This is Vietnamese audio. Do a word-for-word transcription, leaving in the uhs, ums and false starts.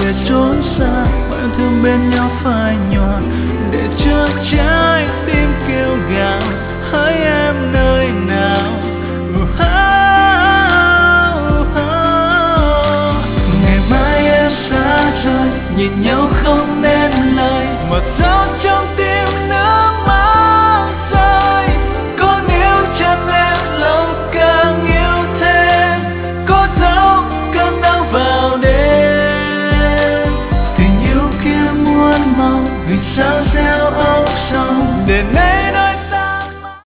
để trốn xa, bạn thương bên nhau phai nhòa để cho trái tim kêu gào hỡi em nơi nào. Ngày mai em xa rời, nhìn nhau không nên lời mà sao trong tim nước mắt rơi. Có níu chân em lòng càng yêu thêm, có dấu cơn đau vào đêm. Tình yêu kia muôn màu vì sao gieo âu sầu để nay nói